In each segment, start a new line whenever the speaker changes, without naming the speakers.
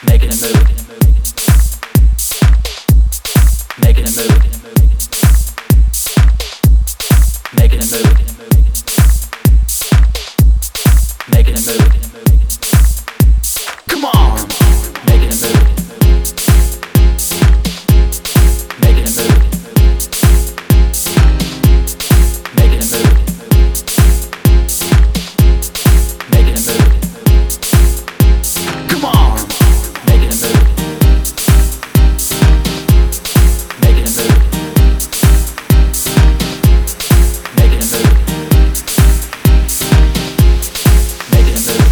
Making a move. Making a move. Making a move. Making a move. Come on. Making a move. Making a move. Making a move. Making a move. Come on. Making a move. Making a move. Making a move. Making a move.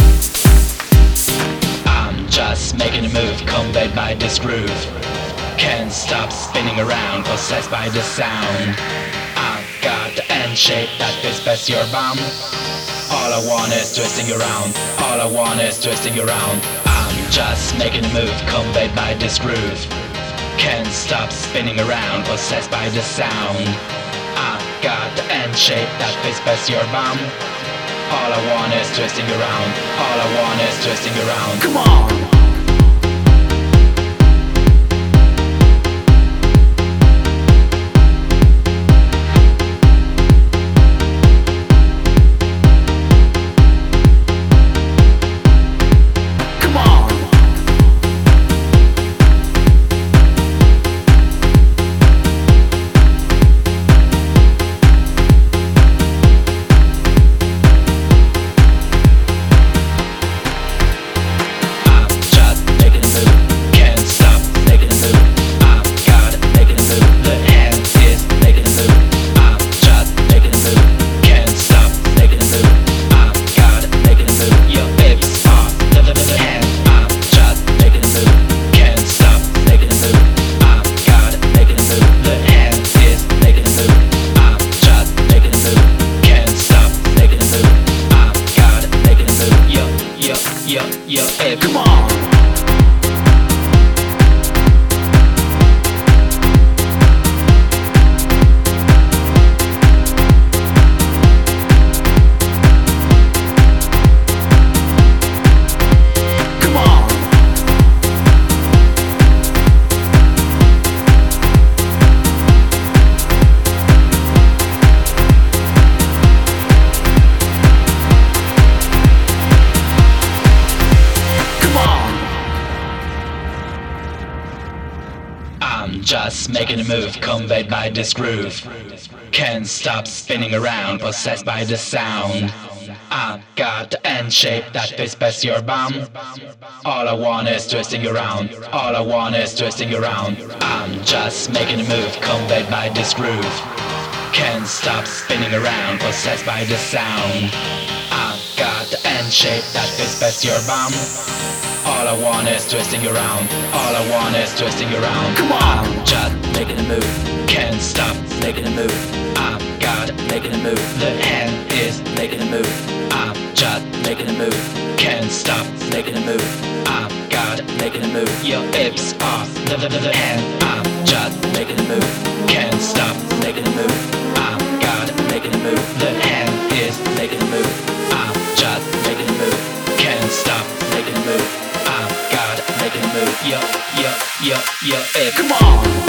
I'm just making a move, conveyed by this groove. Can't stop spinning around, possessed by the sound. I've got the end shape that fits best your bum. All I want is twisting around. All I want is twisting around. I'm just making a move, conveyed by this groove. Can't stop spinning around, possessed by the sound. I've got the end shape that fits best your bum. All I want is twisting around. All I want is twisting around. Come on. Come on. I'm just making a move, conveyed by this groove. Can't stop spinning around, possessed by the sound. I've got the end shape that fits best your bum. All I want is twisting around. All I want is twisting around. I'm just making a move, conveyed by this groove. Can't stop spinning around, possessed by the sound. I've got the end shape that fits best your bum. All I want is twisting around. All I want is twisting around. Come on. I'm just making a move. Can't stop making a move. I've got making a move. The hand is making a move. I'm just making a move. Can't stop making a move. I've got making a move. Your hips are the hand. I'm just making a move. Can't stop making a move. I've got making a move. The hand is making a move. I'm just making a move. Can't stop making a move. Making a move, yo, yo, yo, yo, hey, come on!